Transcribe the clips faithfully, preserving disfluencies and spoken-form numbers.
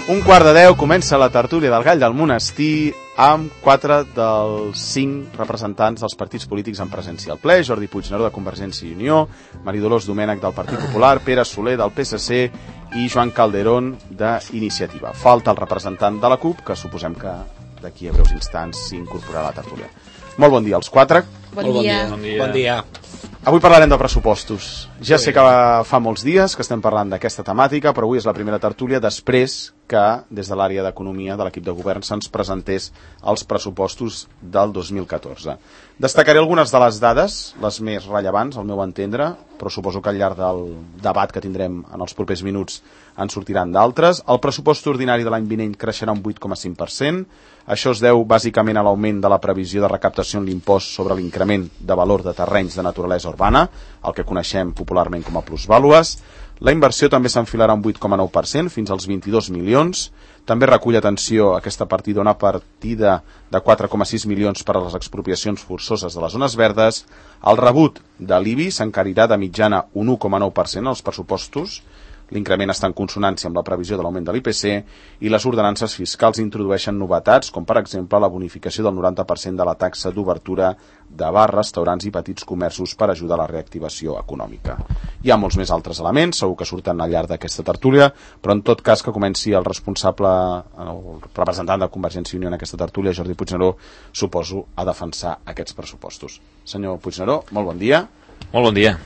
Un quart de deu comença la tertúlia del Gall del Monestir amb quatre dels cinc representants dels partits polítics en presència al ple: Jordi Puigneró, de Convergència i Unió, Maria Dolors Domènech, del Partit Popular, Pere Soler, del P S C, i Joan Calderón, d'Iniciativa. Falta el representant de la CUP, que suposem que d'aquí a breus instants s'incorporarà a la tertúlia. Molt bon dia als quatre. Bon dia. Bon dia. Bon dia. Avui parlarem de pressupostos. Ja sé que fa molts dies que estem parlant d'aquesta temàtica, però avui és la primera tertúlia després que des de l'àrea d'Economia de l'equip de govern se'ns presentés els pressupostos del dos mil catorze. Destacaré algunes de les dades, les més rellevants, al meu entendre, però suposo que al llarg del debat que tindrem en els propers minuts en sortiran d'altres. El pressupost ordinari de l'any vinent creixerà un vuit coma cinc per cent. Això es deu bàsicament a l'augment de la previsió de recaptació en l'impost sobre l'increment de valor de terrenys de naturalesa urbana, el que coneixem popularment com a plusvàlues. La inversió també s'enfilarà un vuit coma nou per cent, fins als vint-i-dos milions. També recull, atenció, aquesta partida, una partida de quatre coma sis milions per a les expropiacions forçoses de les zones verdes. El rebut de l'I B I s'encarirà de mitjana un u coma nou per cent als pressupostos. L'increment està en consonància amb la previsió de l'augment de l'I P C, i les ordenances fiscals introdueixen novetats, com per exemple la bonificació del noranta per cent de la taxa d'obertura de bars, restaurants i petits comerços per ajudar a la reactivació econòmica. Hi ha molts més altres elements, segur que surten al llarg d'aquesta tertúlia, però en tot cas que comenci el responsable, el representant de Convergència i Unió en aquesta tertúlia, Jordi Puigneró, suposo, a defensar aquests pressupostos. Senyor Puigneró, molt bon dia. Molt bon dia.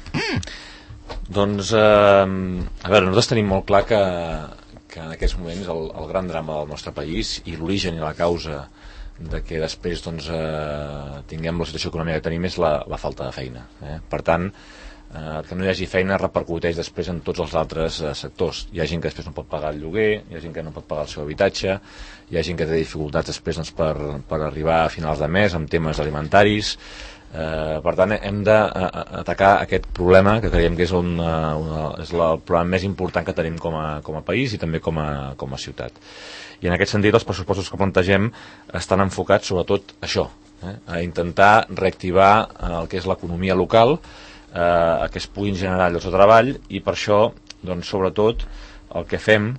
Doncs, eh, a veure, nosaltres tenim molt clar que, que en aquests moments el, el gran drama del nostre país i l'origen i la causa de que després doncs, eh, tinguem la situació econòmica que tenim és la, la falta de feina. Eh? Per tant, eh, que no hi hagi feina repercuteix després en tots els altres eh, sectors. Hi ha gent que després no pot pagar el lloguer, hi ha gent que no pot pagar el seu habitatge, hi ha gent que té dificultats després doncs, per, per arribar a finals de mes amb temes alimentaris. Uh, per tant hem d'atacar aquest problema que creiem que és, un, uh, una, és la, el problema més important que tenim com a, com a país i també com a, com a ciutat, i en aquest sentit els pressupostos que plantegem estan enfocats sobretot a això, eh? A intentar reactivar el que és l'economia local, uh, a que es puguin generar llocs de treball, i per això doncs, sobretot el que fem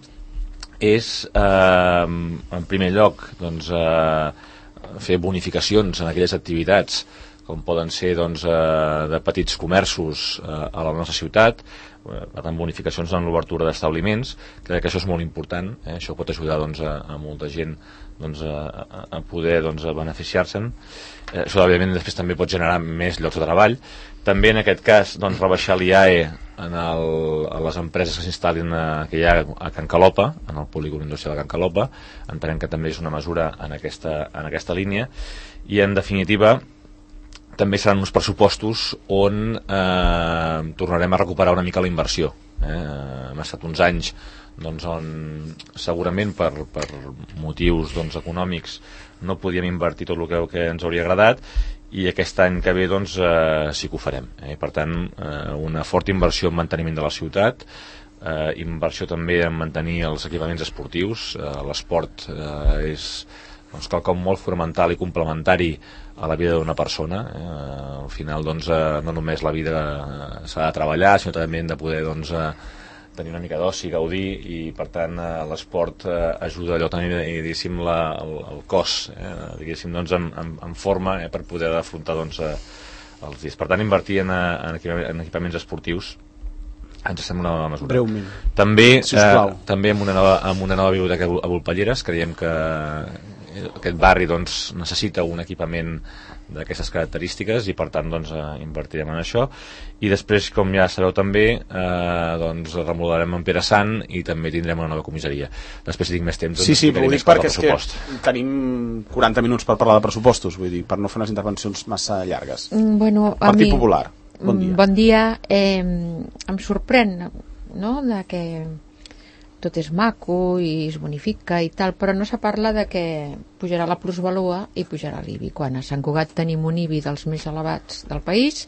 és uh, en primer lloc doncs, uh, fer bonificacions en aquelles activitats com poden ser doncs, eh, de petits comerços eh, a la nostra ciutat, eh, per tant bonificacions en l'obertura d'establiments. Crec que això és molt important, eh? Això pot ajudar doncs, a, a molta gent doncs, a, a poder doncs, a beneficiar-se'n. Eh, això òbviament després també pot generar més llocs de treball. També en aquest cas doncs, rebaixar l'I A E en el, a les empreses que s'instal·lin a, que hi ha a Can Calopa, en el polígon industrial de Can Calopa. Entenem que també és una mesura en aquesta, en aquesta línia, i en definitiva també seran uns pressupostos on eh, tornarem a recuperar una mica la inversió. Eh? Hem estat uns anys doncs, on segurament per, per motius doncs, econòmics no podíem invertir tot el que, que ens hauria agradat, i aquest any que ve doncs, eh, sí que ho farem. Eh? Per tant, eh, una forta inversió en manteniment de la ciutat, eh, inversió també en mantenir els equipaments esportius. Eh, l'esport eh, és doncs, quelcom molt fonamental i complementari a la vida d'una persona. Eh? Al final doncs, eh, no només la vida eh, s'ha de treballar, sinó també hem de poder doncs, eh, tenir una mica d'oci, gaudir, i per tant eh, l'esport eh, ajuda allò a tenir diguéssim, la, el, el cos eh, diguéssim, doncs, en, en, en forma eh, per poder afrontar doncs, eh, els dies. Per tant, invertir en, en, en equipaments esportius ens sembla una nova mesura. Breument. També, eh, també amb una nova, amb una nova biblioteca a Volpelleres. Creiem que aquest barri doncs, necessita un equipament d'aquestes característiques, i per tant doncs, eh, invertirem en això. I després, com ja sabeu també, eh, doncs, remodelarem en Pere Sant, i també tindrem una nova comissaria. Després, si tinc més temps, doncs, sí, sí, però ho dic perquè és que tenim quaranta minuts per parlar de pressupostos, vull dir, per no fer unes intervencions massa llargues. Bueno, a Partit mi... Popular, bon dia. Bon dia. Eh, em sorprèn, no?, de que tot és maco i es bonifica i tal, però no se parla de que pujarà la plusvalua i pujarà l'I B I, quan a Sant Cugat tenim un I B I dels més elevats del país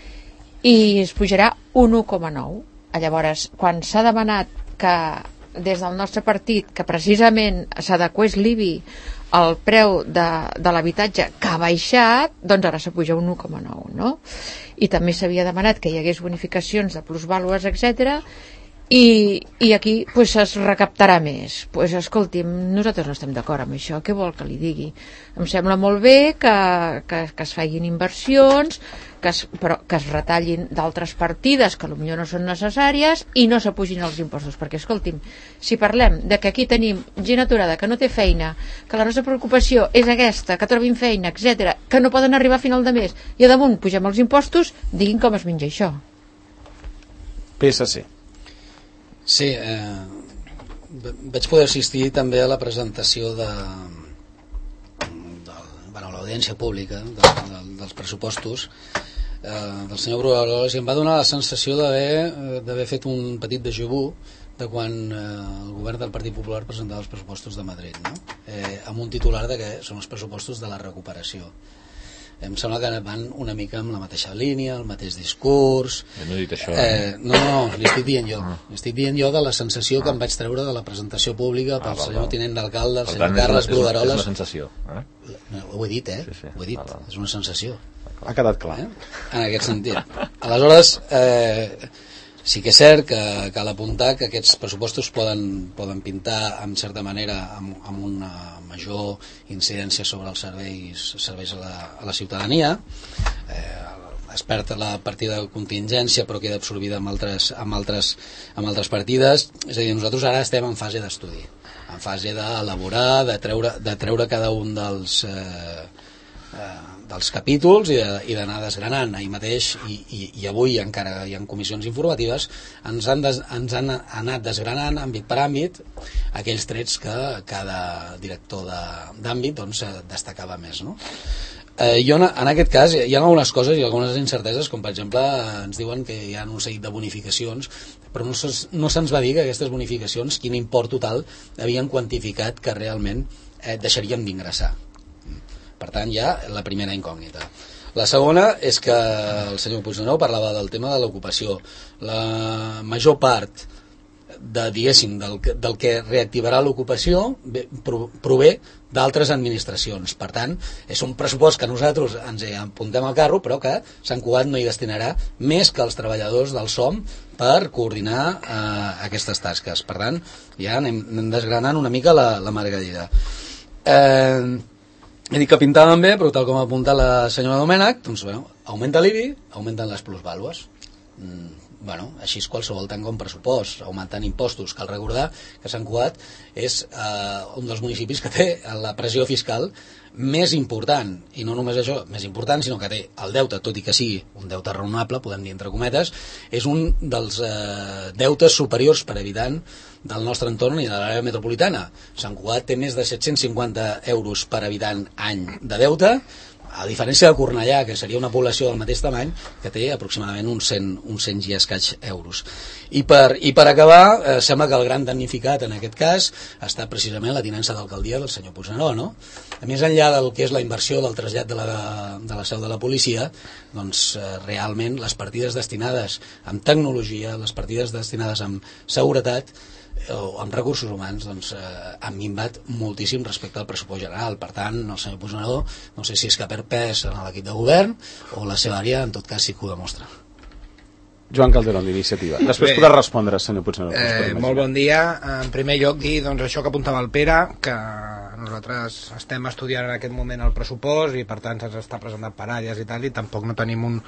i es pujarà un u coma nou. Llavors, quan s'ha demanat que des del nostre partit que precisament s'adequés l'I B I al preu de, de l'habitatge, que ha baixat, doncs ara s'apuja un u coma nou, no? I també s'havia demanat que hi hagués bonificacions de plusvàlues, etcètera, i, i aquí pues, es recaptarà més. Pues, escolti'm, nosaltres no estem d'acord amb això, què vol que li digui? Em sembla molt bé que, que, que es facin inversions, que es, però que es retallin d'altres partides que potser no són necessàries i no s'apugin els impostos, perquè escolti'm, si parlem de que aquí tenim gent aturada que no té feina, que la nostra preocupació és aquesta, que trobin feina, etcètera, que no poden arribar a final de mes i a damunt pugem els impostos, diguin com es menja això. P S C. Sí, eh, vaig poder assistir també a la presentació de, de bueno, l'audiència pública de, de, dels pressupostos eh, del senyor Brugueroles, i em va donar la sensació d'haver d'haver fet un petit déjà vu de quan eh, el govern del Partit Popular presentava els pressupostos de Madrid, no? eh, amb un titular de que són els pressupostos de la recuperació. Em sembla que van una mica amb la mateixa línia, el mateix discurs. Jo no he dit això. Eh, no, no, li estic dient jo. Ah. Li estic dient jo de la sensació ah. que em vaig treure de la presentació pública pel ah, senyor tinent d'alcalde, el senyor tant, Carles Brugueroles. És una sensació. Eh? Ho he dit, eh? Sí, sí. Ho he dit. Ah, és una sensació. Ha quedat clar. Eh? En aquest sentit. Aleshores, eh, sí que és cert que cal apuntar que aquests pressupostos poden, poden pintar en certa manera amb, amb una major incidència sobre els serveis, serveis a, la, a la ciutadania. Eh, es perd la partida de contingència però queda absorbida amb altres, amb, altres, amb altres partides. És a dir, nosaltres ara estem en fase d'estudi, en fase d'elaborar, de treure, de treure cada un dels... Eh, eh, dels capítols i d'anar de, desgranant. Ahir mateix i, i, i avui encara hi ha comissions informatives, ens han, des, ens han anat desgranant àmbit per àmbit aquells trets que cada director d'àmbit doncs, destacava més, no? Eh, jo en aquest cas hi ha algunes coses i algunes incerteses, com per exemple ens diuen que hi ha un seguit de bonificacions, però no, no se'ns va dir que aquestes bonificacions quin import total havien quantificat que realment eh, deixaríem d'ingressar. Per tant, hi ha la primera incògnita. La segona és que el senyor Puigneró parlava del tema de l'ocupació. La major part de, diguéssim, del, del que reactivarà l'ocupació prové d'altres administracions. Per tant, és un pressupost que nosaltres ens hi apuntem al carro, però que Sant Cugat no hi destinarà més que els treballadors del S O M per coordinar eh, aquestes tasques. Per tant, ja anem, anem desgranant una mica la, la margarida. Eh... He dit que pintaven bé, però tal com ha apuntat la senyora Domènech, doncs, bueno, augmenta l'I B I, augmenten les plusvàlues. Mm, bueno, així és qualsevol tant com pressupost, augmentant impostos. Cal recordar que Sant Cugat és eh, un dels municipis que té la pressió fiscal més important, i no només això, més important, sinó que té el deute, tot i que sigui un deute raonable, podem dir entre cometes, és un dels eh, deutes superiors per habitant del nostre entorn i de l'àrea metropolitana. Sant Cugat té més de set-cents cinquanta euros per habitant any de deute, a diferència de Cornellà, que seria una població del mateix tamany, que té aproximadament uns cent, uns cent i escaig euros. I per, i per acabar, eh, sembla que el gran damnificat en aquest cas ha estat precisament la tinença d'alcaldia del senyor Puigneró, no? A més enllà del que és la inversió del trasllat de la, de la seu de la policia, doncs eh, realment les partides destinades amb tecnologia, les partides destinades amb seguretat, o amb recursos humans, doncs, eh, han minvat moltíssim respecte al pressupost general. Per tant, el senyor Puigneró no sé si és que perd pes en l'equip de govern o la seva àrea, en tot cas sí que ho demostra. Joan Calderón, d'Iniciativa. Després podrà respondre, senyor Puigneró. Eh, molt bon dia. En primer lloc, dir doncs, això que apuntava el Pere, que nosaltres estem estudiant en aquest moment el pressupost i per tant se'ns està presentant per àrees i tal, i tampoc no tenim un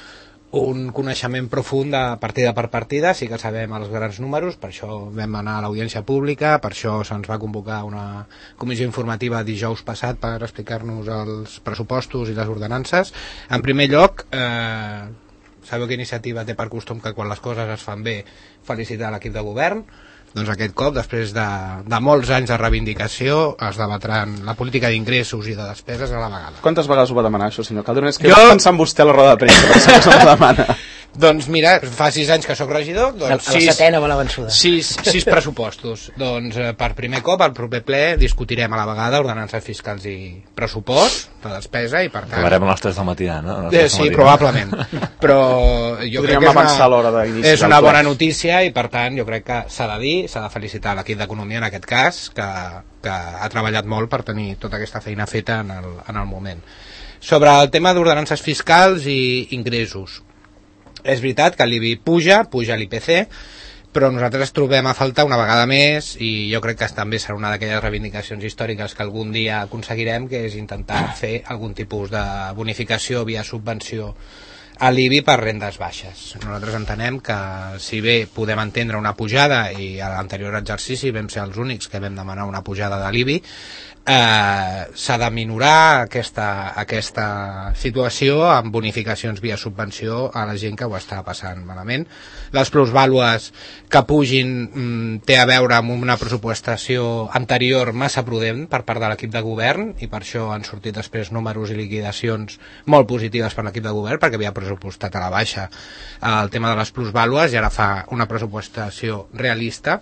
un coneixement profund de partida per partida. Sí que sabem els grans números, per això vam anar a l'audiència pública, per això se'ns va convocar una comissió informativa dijous passat per explicar-nos els pressupostos i les ordenances. En primer lloc, eh, sabeu que Iniciativa té per costum que quan les coses es fan bé felicitar l'equip de govern. Doncs aquest cop, després de, de molts anys de reivindicació, es debatran la política d'ingressos i de despeses a la vegada. Quantes vegades ho va demanar això, senyor Calderón? És que jo... va pensar en vostè a la roda de premsa, per això no ho demana. Doncs mira, fa sis anys que sóc regidor, doncs a la sis, setena va la vençuda. Sis, sis pressupostos. Doncs eh, per primer cop, al proper ple, discutirem a la vegada ordenances fiscals i pressupost de despesa i per tant... Acabarem a les tres del matí, no? Eh, sí, probablement. Però jo Podríem crec que és avançar una, l'hora d'inici és una bona notícia i per tant jo crec que s'ha de dir, s'ha de felicitar l'equip d'Economia en aquest cas, que, que ha treballat molt per tenir tota aquesta feina feta en el, en el moment. Sobre el tema d'ordenances fiscals i ingressos, és veritat que l'I B I puja, puja l'I P C, però nosaltres trobem a faltar una vegada més, i jo crec que també serà una d'aquelles reivindicacions històriques que algun dia aconseguirem, que és intentar fer algun tipus de bonificació via subvenció a l'I B I per rendes baixes. Nosaltres entenem que si bé podem entendre una pujada, i a l'anterior exercici vam ser els únics que vam demanar una pujada de l'I B I, eh, s'ha de minorar aquesta, aquesta situació amb bonificacions via subvenció a la gent que ho està passant malament. Les plusvàlues que pugin mm, té a veure amb una pressupostació anterior massa prudent per part de l'equip de govern, i per això han sortit després números i liquidacions molt positives per l'equip de govern, perquè havia pressupostat a la baixa el tema de les plusvàlues i ara fa una pressupostació realista.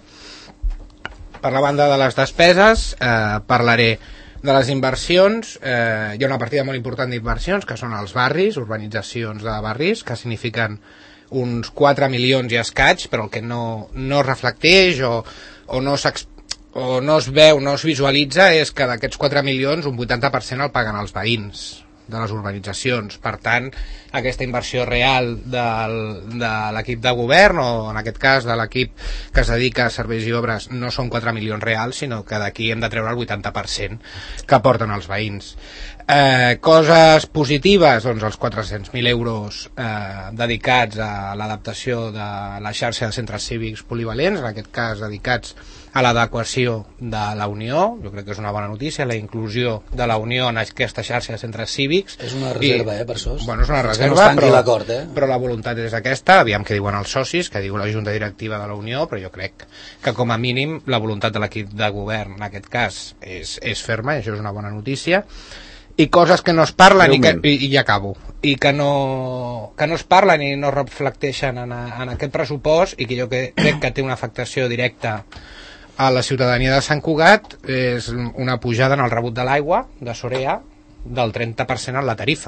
Per la banda de les despeses, eh, parlaré de les inversions. Eh, hi ha una partida molt important d'inversions, que són els barris, urbanitzacions de barris, que signifiquen uns quatre milions i escaig, però el que no, no es reflecteix o, o, no o no es veu, no es visualitza, és que d'aquests quatre milions un vuitanta per cent el paguen els veïns de les urbanitzacions. Per tant, aquesta inversió real del, de l'equip de govern, o en aquest cas de l'equip que es dedica a serveis i obres, no són quatre milions reals, sinó que d'aquí hem de treure el vuitanta per cent que aporten els veïns. Eh, coses positives, doncs els quatre-cents mil euros eh, dedicats a l'adaptació de la xarxa de centres cívics polivalents, en aquest cas dedicats a l'adequació de la Unió. Jo crec que és una bona notícia, la inclusió de la Unió en aquesta xarxa de centres cívics. És una reserva, I, eh, per això. Bueno, és una reserva, no però, eh? però la voluntat és aquesta, aviam què diuen els socis, que diu la Junta Directiva de la Unió, però jo crec que com a mínim la voluntat de l'equip de govern, en aquest cas, és, és ferma, i això és una bona notícia. I coses que no es parlen i, que, i, i ja acabo, i que no, que no es parlen i no reflecteixen en, a, en aquest pressupost, i que jo que, crec que té una afectació directa a la ciutadania de Sant Cugat, és una pujada en el rebut de l'aigua de Sorea del trenta per cent en la tarifa.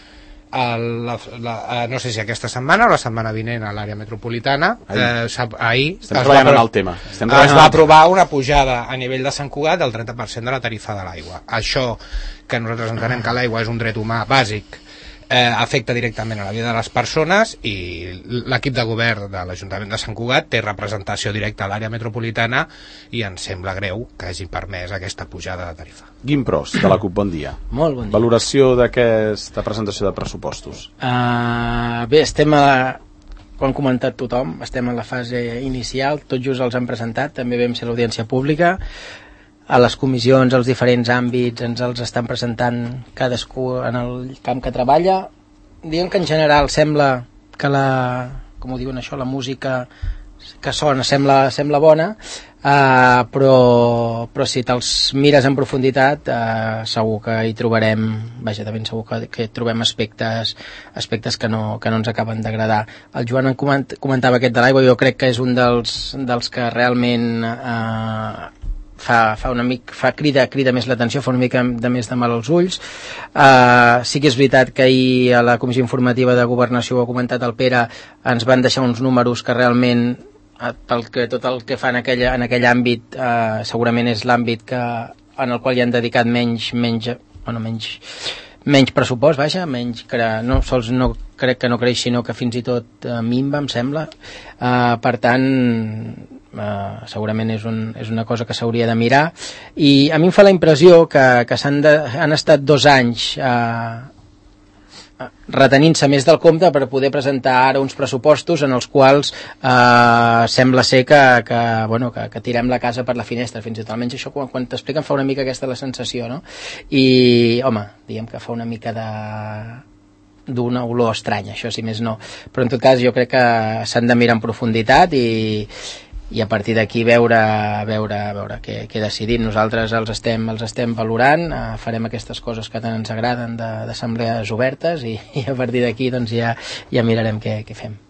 El, la, la, no sé si aquesta setmana o la setmana vinent a l'àrea metropolitana, ahir, eh, ahir estem treballant en el tema. Estem es va aprovar una pujada a nivell de Sant Cugat del trenta per cent de la tarifa de l'aigua. Això, que nosaltres entenem que l'aigua és un dret humà bàsic, eh, afecta directament a la vida de les persones, i l'equip de govern de l'Ajuntament de Sant Cugat té representació directa a l'àrea metropolitana, i ens sembla greu que hagi permès aquesta pujada de tarifa. Guim Pros, de la CUP, bon dia. Molt bon dia. Valoració d'aquesta presentació de pressupostos. Uh, bé, estem a... ho han comentat tothom, estem en la fase inicial, tot just els han presentat, també vam ser l'audiència pública, a les comissions, als diferents àmbits, ens els estan presentant cadascú en el camp que treballa. Diguem que en general sembla que la, com ho diuen això, la música que sona sembla, sembla bona, uh, però, però si te'ls mires en profunditat, uh, segur que hi trobarem, vaja, de ben segur que, que trobem aspectes, aspectes que no, que no ens acaben d'agradar. El Joan en coment, comentava aquest de l'aigua, jo crec que és un dels, dels que realment uh, fa, fa una mica, fa crida, crida més l'atenció, fa una mica de més de mal als ulls. Uh, sí que és veritat que ahir a la Comissió Informativa de Governació, ho ha comentat el Pere, ens van deixar uns números que realment, pel que, tot el que fa en aquell, en aquell àmbit, uh, segurament és l'àmbit que, en el qual hi han dedicat menys, menys, bueno, menys, menys pressupost, vaja, menys, no sols no crec que no creix, sinó que fins i tot uh, minva, em sembla. Uh, per tant, Uh, segurament és, un, és una cosa que s'hauria de mirar, i a mi em fa la impressió que, que s'han de, han estat dos anys uh, retenint-se més del compte per poder presentar ara uns pressupostos en els quals uh, sembla ser que, que, bueno, que, que tirem la casa per la finestra, fins i tot almenys això quan, quan t'expliquen fa una mica aquesta la sensació, no? I home, diguem que fa una mica de d'una olor estranya, això si més no, però en tot cas jo crec que s'han de mirar en profunditat i i a partir d'aquí veure, veure, veure què, què decidim. Nosaltres els estem, els estem valorant, eh, farem aquestes coses que tant ens agraden d'assemblees obertes, i, i a partir d'aquí doncs, ja, ja mirarem què, què fem.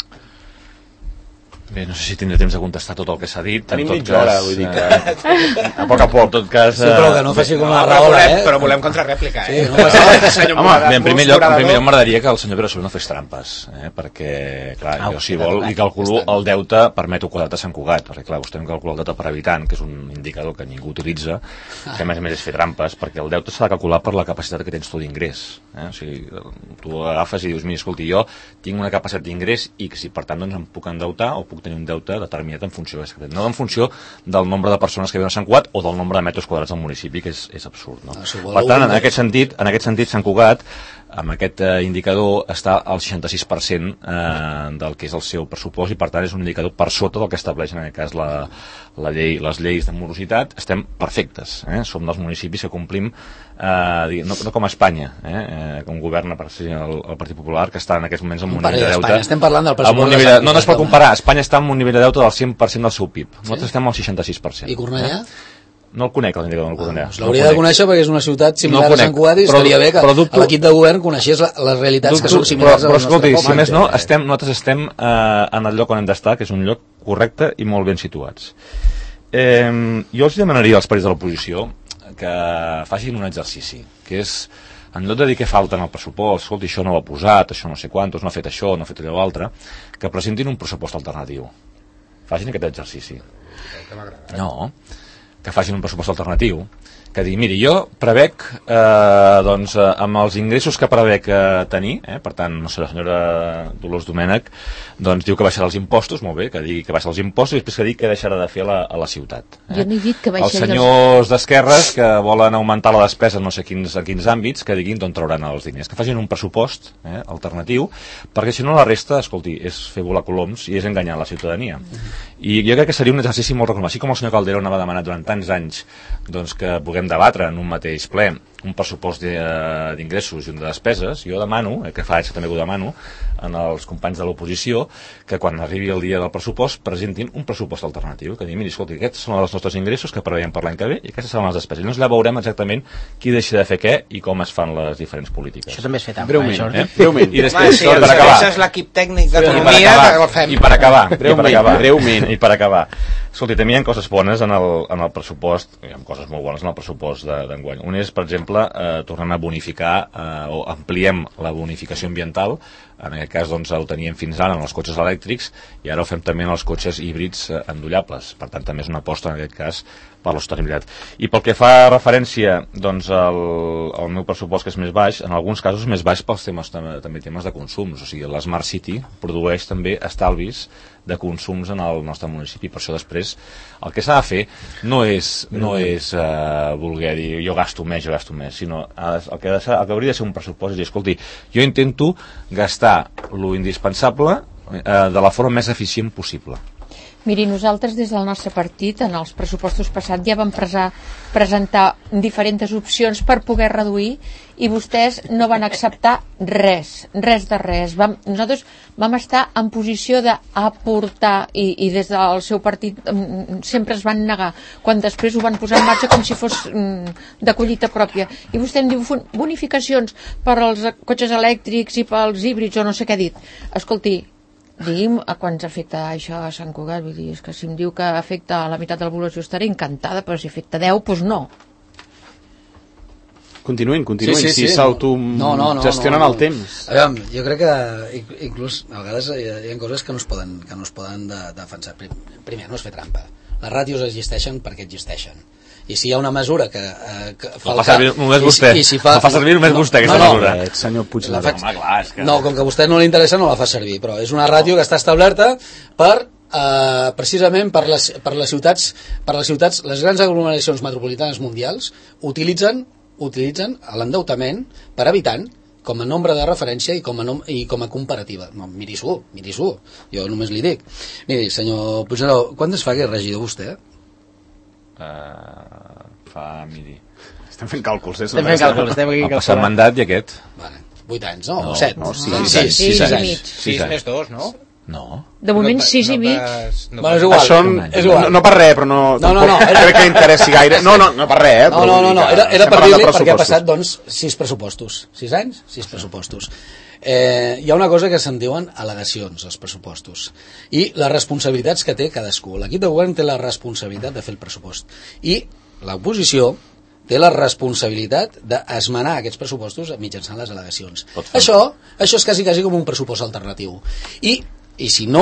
Bé, no sé si tindré temps de contestar tot el que s'ha dit. Tenim mitja hora, vull dir que... Eh, a poc a poc, en tot cas... Sí, però que no faci com la Rahola, eh? Però volem contrarèplica, eh? Sí, no passa... Home, bé, en primer lloc, en primer lloc m'agradaria que el senyor Pere Soler no fes trampes, eh? Perquè, clar, ah, jo si vol li calculo el deute per metre quadrat a Sant Cugat, perquè, clar, vostè em calcula el deute per habitant, que és un indicador que ningú utilitza, que a més a més és fer trampes, perquè el deute s'ha de calcular per la capacitat que tens tu d'ingrés. Eh? O sigui, tu agafes i dius, mira, escolti, jo tinc una capacitat d'ingrés X i per tant doncs, em puc endeutar o puc tenir un deute determinat en funció de no en funció del nombre de persones que viuen a Sant Cugat o del nombre de metres quadrats del municipi, que és, és absurd. No? Per tant, en aquest sentit, en aquest sentit Sant Cugat, amb aquest eh, indicador, està al seixanta-sis per cent eh, del que és el seu pressupost i per tant és un indicador per sota del que estableix en aquest cas la, la llei, les lleis de morositat. Estem perfectes, eh? Som dels municipis que complim eh, no, no com a Espanya, eh? Com governa per ser el, el Partit Popular, que està en aquests moments amb un nivell de deute. Estem parlant del pressupost de... No, no es pot comparar. Espanya està amb un nivell de deute del cent per cent del seu P I B. Nosaltres sí? Estem al seixanta-sis per cent. I Cornellà? Eh? No el conec, l'indicador del Cornellà. Ah, l'hauria no de conèixer perquè és una ciutat similar no a Sant Cugat i estaria bé que dubto, l'equip de govern coneixés la, les realitats dubto, que són similars però, però, a la nostra escolti, si més no, estem, nosaltres estem eh, en el lloc on hem d'estar, que és un lloc correcte i molt ben situats. Eh, jo els demanaria als partits de l'oposició que facin un exercici, que és, en lloc de dir que falta en el pressupost, escolti, això no ho ha posat, això no sé quantos, no ha fet això, no ha fet allò altre, que presentin un pressupost alternatiu. Facin aquest exercici. No, que facin un pressupost alternatiu, que digui, miri, jo prevec, eh, doncs, eh, amb els ingressos que prevec eh, tenir, eh, per tant, no sé, la senyora Dolors Domènech, doncs diu que baixarà els impostos, molt bé, que digui que baixarà els impostos i després que digui que deixarà de fer a la, a la ciutat. Eh? Jo no he dit que baixarà els senyors d'esquerres que volen augmentar la despesa en no sé quins, en quins àmbits, que diguin d'on trauran els diners, que facin un pressupost eh, alternatiu, perquè si no la resta, escolti, és fer volar coloms i és enganyar la ciutadania. I jo crec que seria un exercici molt recomanable, així com el senyor Calderón va demanar durant tants anys doncs, que puguem debatre en un mateix ple un pressupost d'ingressos i un de despeses, jo demano, eh, que fa anys que també ho demano, en els companys de l'oposició, que quan arribi el dia del pressupost presentin un pressupost alternatiu, que diguin, miri, escolti, aquests són els nostres ingressos que preveiem per l'any que ve i aquestes seran les despeses. I llavors ja veurem exactament qui deixa de fer què i com es fan les diferents polítiques. Això també és fet amb breument, eh? breument. I després, sí, per acabar. Això és l'equip tècnic d'economia que ho fem. I per acabar, breument, i per acabar, breument. I per acabar. Escolti, també hi ha coses bones en el, en el pressupost, hi ha coses molt bones en el pressupost d'enguany. Un és, per exemple, eh, tornem a bonificar eh, o ampliem la bonificació ambiental, en aquest cas doncs, ho teníem fins ara en els cotxes elèctrics i ara ho fem també en els cotxes híbrids eh, endollables, per tant també és una aposta en aquest cas per la sostenibilitat. I pel que fa referència doncs, al, al meu pressupost que és més baix, en alguns casos més baix pels temes també temes de consums, o sigui, l'Smart City produeix també estalvis de consums en el nostre municipi, per això després el que s'ha de fer no és, no és eh, voler dir jo gasto més, jo gasto més, sinó el que, de ser, el que hauria de ser un pressupost és dir, escolti, jo intento gastar lo indispensable eh, de la forma més eficient possible. Miri, nosaltres des del nostre partit en els pressupostos passats ja vam presar, presentar diferents opcions per poder reduir i vostès no van acceptar res, res de res. Vam, nosaltres vam estar en posició d'aportar i, i des del seu partit um, sempre es van negar, quan després ho van posar en marxa com si fos um, de collita pròpia. I vostè em diu bonificacions per als cotxes elèctrics i pels híbrids o no sé què ha dit. Escolti, digui'm a quants afecta això a Sant Cugat, vull dir, és que si em diu que afecta a la meitat de la població estaré encantada, però si afecta deu, doncs no. Continuïn, continuïn, sí, sí, si sí. s'autogestionen no, no, no, no, no. el temps. A veure, jo crec que inclús a vegades hi ha, hi ha coses que no es poden, que no es poden de, defensar. Primer, no es fer trampa. Les ràtios existeixen perquè existeixen. I si hi ha una mesura que, eh, que falta... La fa servir només vostè. I, i si fa, la fa servir només no, vostè, aquesta no, no, mesura. No, senyor Puigneró. Faig... Home, clar, és que... No, com que a vostè no li interessa, no la fa servir, però és una ràtio que està establerta per, eh, precisament, per les, per les ciutats, per les ciutats, les grans aglomeracions metropolitanes mundials utilitzen, utilitzen l'endeutament per habitant com a nombre de referència i com a, nom i com a comparativa. No, miri-s'ho, miri-s'ho. Jo només li dic. Miri, senyor Puigneró, quant es fa que és regidor vostè? Uh, fa, miri... Estem fent càlculs, eh? Estem fent càlculs, estem aquí calculant. El passat mandat i aquest. Vale. vuit anys, no? no O set? No, sis, no, sis, sis, sis, sis anys. sis més dos, no? No. De moment no, sis no, i mig. No, bueno, és igual. Això és igual. No, no per res, però no, no, no, no era... crec que interessi gaire. No, no, no per res, eh? No, no, no, no. Era, era per dir-li perquè ha passat, doncs, sis pressupostos. Sis anys? Sis pressupostos. Eh, hi ha una cosa que se'n diuen al·legacions, els pressupostos. I les responsabilitats que té cadascú. L'equip de govern té la responsabilitat de fer el pressupost. I l'oposició té la responsabilitat d'esmenar aquests pressupostos mitjançant les al·legacions. Això, això és quasi, quasi com un pressupost alternatiu. I, i si no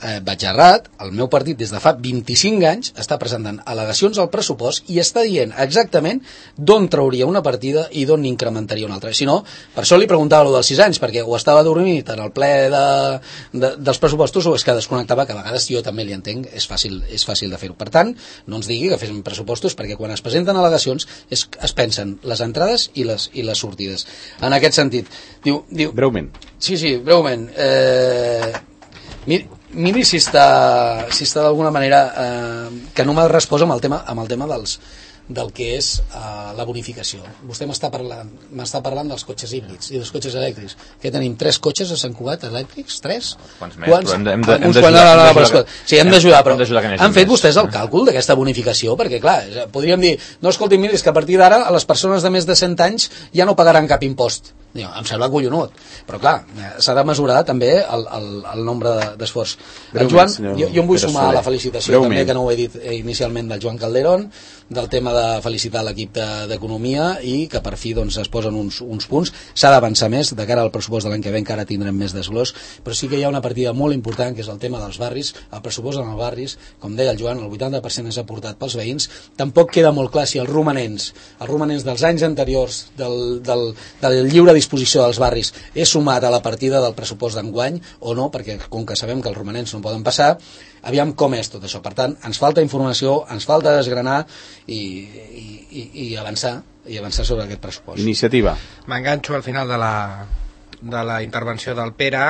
eh, vaig errat, el meu partit des de fa vint-i-cinc anys està presentant al·legacions al pressupost i està dient exactament d'on trauria una partida i d'on incrementaria una altra. Si no, per això li preguntava allò dels sis anys, perquè o estava dormit en el ple de, de, dels pressupostos o és que desconnectava, que a vegades jo també li entenc, és fàcil, és fàcil de fer-ho. Per tant, no ens digui que fem pressupostos, perquè quan es presenten al·legacions es, es pensen les entrades i les, i les sortides. En aquest sentit, diu... diu breument. Sí, sí, breument. Eh, miri, miri si està, si està d'alguna manera eh, que no m'ha respost amb el tema, amb el tema dels, del que és uh, la bonificació. Vostè m'està parlant, m'està parlant dels cotxes híbrids i dels cotxes elèctrics. Què tenim? Tres cotxes a Sant Cugat elèctrics? Tres? Quants més? Quants? Però hem de, hem de, hem d'ajudar. Sí, hem d'ajudar, però han fet més. vostès el càlcul d'aquesta bonificació? Perquè, clar, podríem dir, no, escolti, mira, és que a partir d'ara a les persones de més de cent anys ja no pagaran cap impost. Diu, em sembla collonut, però clar, s'ha de mesurar també el, el, el nombre d'esforç. El Joan, jo, jo em vull sumar a la felicitació Breument. també, que no ho he dit inicialment, del Joan Calderón, del tema de felicitar l'equip d'Economia i que per fi doncs, es posen uns, uns punts. S'ha d'avançar més, de cara al pressupost de l'any que ve encara tindrem més desglòs, però sí que hi ha una partida molt important que és el tema dels barris. El pressupost en els barris, com deia el Joan, el vuitanta per cent és aportat pels veïns. Tampoc queda molt clar si els romanents, els romanents dels anys anteriors del, del, del lliure disposició dels barris és sumat a la partida del pressupost d'enguany o no, perquè com que sabem que els romanents no poden passar, aviam com és tot això. Per tant, ens falta informació, ens falta desgranar i, i, i avançar i avançar sobre aquest pressupost. Iniciativa. M'enganxo al final de la, de la intervenció del Pere.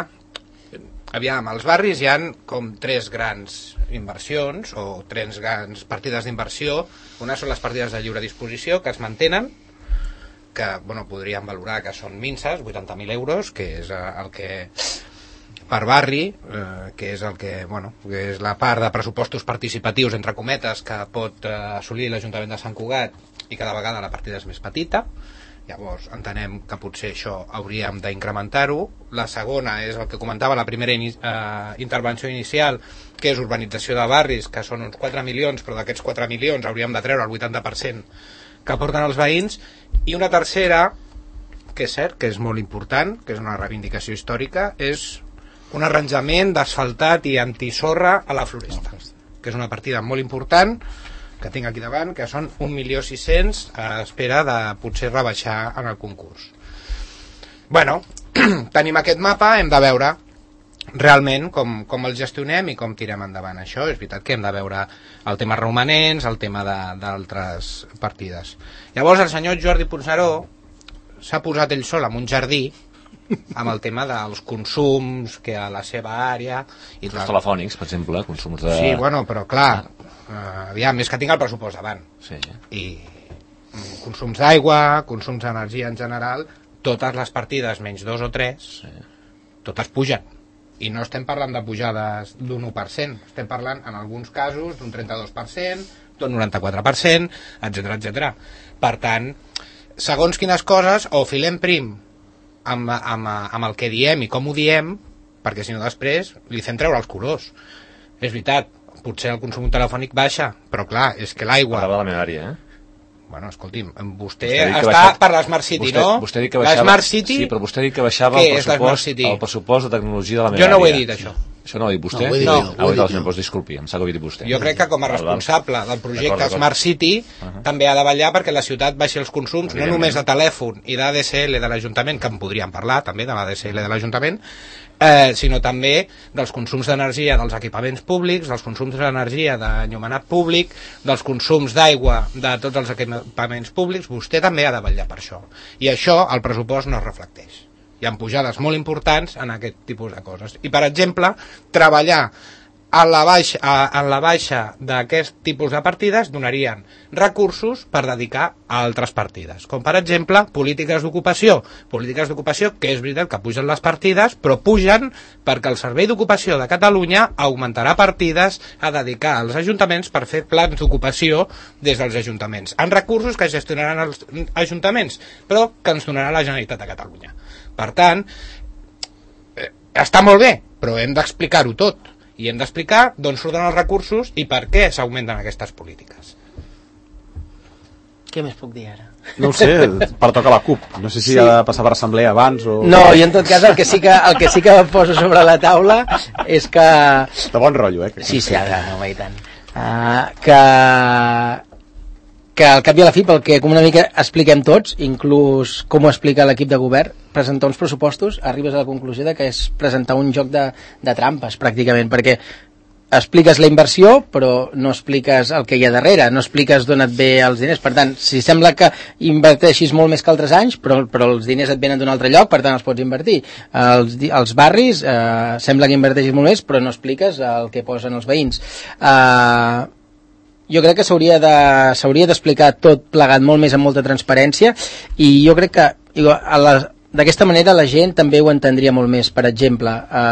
Aviam, als barris hi ha com tres grans inversions o tres grans partides d'inversió. Una són les partides de lliure disposició que es mantenen, que bueno, podríem valorar que són minces, vuitanta mil euros, que és el que per barri, eh, que és el que, bueno, que és la part de pressupostos participatius, entre cometes, que pot eh, assolir l'Ajuntament de Sant Cugat i cada vegada la partida és més petita. Llavors entenem que potser això hauríem d'incrementar-ho. La segona és el que comentava la primera ini eh, intervenció inicial, que és urbanització de barris, que són uns quatre milions, però d'aquests quatre milions hauríem de treure el vuitanta per cent que aporten els veïns. I una tercera, que és cert, que és molt important, que és una reivindicació històrica, és un arranjament d'asfaltat i antisorra a la Floresta, que és una partida molt important que tinc aquí davant, que són un milió sis-cents a espera de potser rebaixar en el concurs. Bueno, tenim aquest mapa, hem de veure realment com, com el gestionem i com tirem endavant això. És veritat que hem de veure el tema romanents, el tema d'altres partides. Llavors el senyor Jordi Puigneró s'ha posat ell sol en un jardí amb el tema dels consums que a la seva àrea i els telefònics, per exemple, consums de... Sí, bueno, però clar, uh, aviam, és que tinc el pressupost davant. Sí. I consums d'aigua, consums d'energia en general, totes les partides menys dos o tres, sí, totes pugen. I no estem parlant de pujades d'un u per cent, estem parlant en alguns casos d'un trenta-dos per cent, d'un noranta-quatre per cent, etcètera, etcètera. Per tant, segons quines coses, o filem prim amb, amb, amb el que diem i com ho diem, perquè si no després li fem treure els colors. És veritat, potser el consum telefònic baixa, però clar, és que l'aigua... Parlava de la meva àrea, eh? Bueno, escolti'm, vostè, vostè està baixat... per l'Smart City, vostè, no? Vostè ha dit que baixava... L'Smart City... Sí, però vostè ha dit que baixava el pressupost, el pressupost de tecnologia de la meva àrea. Jo no ho he dit, això. Això no ho ha dit vostè? No, ho he dit no. jo. Ah, ho he dit jo. Doncs disculpi, em sap que ho ha dit vostè. Jo crec que com a responsable del projecte Smart City uh -huh. també ha de vetllar perquè la ciutat baixi els consums, no només de telèfon i d'A D S L de l'Ajuntament, que en podríem parlar també de l'A D S L de l'Ajuntament, eh, sinó també dels consums d'energia dels equipaments públics, dels consums d'energia d'enllumenat públic, dels consums d'aigua de tots els equipaments públics. Vostè també ha de vetllar per això. I això al pressupost no es reflecteix. Hi ha pujades molt importants en aquest tipus de coses. I, per exemple, treballar en la baixa, en la baixa d'aquest tipus de partides donarien recursos per dedicar a altres partides, com per exemple polítiques d'ocupació. Polítiques d'ocupació que és veritat que pugen les partides, però pugen perquè el Servei d'Ocupació de Catalunya augmentarà partides a dedicar als ajuntaments per fer plans d'ocupació des dels ajuntaments, en recursos que gestionaran els ajuntaments, però que ens donarà la Generalitat de Catalunya. Per tant, eh, està molt bé, però hem d'explicar-ho tot. I hem d'explicar d'on surten els recursos i per què s'augmenten aquestes polítiques. Què més puc dir ara? No ho sé, pertoca la CUP. No sé si sí. ha de passar per assemblea abans o... No, i en tot cas el que sí que, el que, sí que poso sobre la taula és que... De bon rotllo, eh? Que sí, sí, ara no, i tant. Uh, que... que al cap i a la fi, pel que com una mica expliquem tots, inclús com ho explica l'equip de govern, presentar uns pressupostos, arribes a la conclusió de que és presentar un joc de, de trampes, pràcticament, perquè expliques la inversió, però no expliques el que hi ha darrere, no expliques d'on et ve els diners. Per tant, si sembla que inverteixis molt més que altres anys, però, però els diners et venen d'un altre lloc, per tant els pots invertir. Els, els barris, eh, sembla que inverteixis molt més, però no expliques el que posen els veïns. Eh... Jo crec que s'hauria de, s'hauria d'explicar tot plegat molt més amb molta transparència, i jo crec que d'aquesta manera la gent també ho entendria molt més. Per exemple,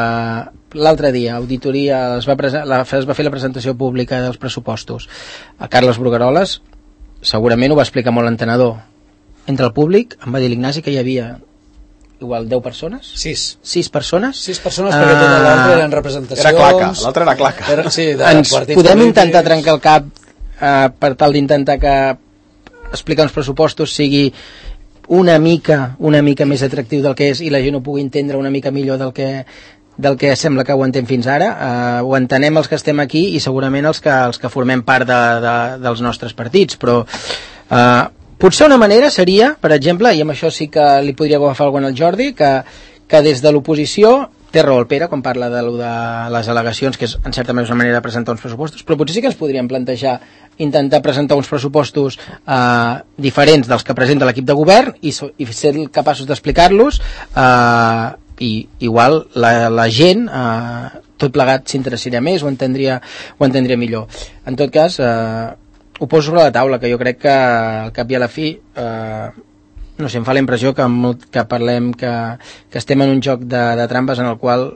eh, l'altre dia auditoria es va, la, es va fer la presentació pública dels pressupostos. A Carles Brugueroles segurament ho va explicar molt l'entenedor. Entre el públic em va dir l'Ignasi que hi havia igual deu persones? Sis. Sis persones? Sis persones, perquè tota l'altra eren representacions... Era claca, l'altra era claca. Era, sí, ens podem intentar trencar el cap Uh, per tal d'intentar que explicar uns pressupostos sigui una mica una mica més atractiu del que és i la gent ho pugui entendre una mica millor del que, del que sembla que ho entenc fins ara. Uh, ho entenem els que estem aquí i segurament els que, els que formem part de, de, dels nostres partits, però uh, potser una manera seria, per exemple, i amb això sí que li podria agafar alguna al Jordi, que, que des de l'oposició té raó el Pere quan parla de, lo de les al·legacions, que és en certa manera de presentar uns pressupostos, però potser sí que ens podríem plantejar intentar presentar uns pressupostos eh, diferents dels que presenta l'equip de govern i, i ser capaços d'explicar-los, eh, i igual la, la gent eh, tot plegat s'interessaria més, ho entendria, ho entendria millor. En tot cas, eh, ho poso sobre la taula, que jo crec que al cap i a la fi eh, no sé, em fa la impressió que, que parlem que, que estem en un joc de, de trampes en el qual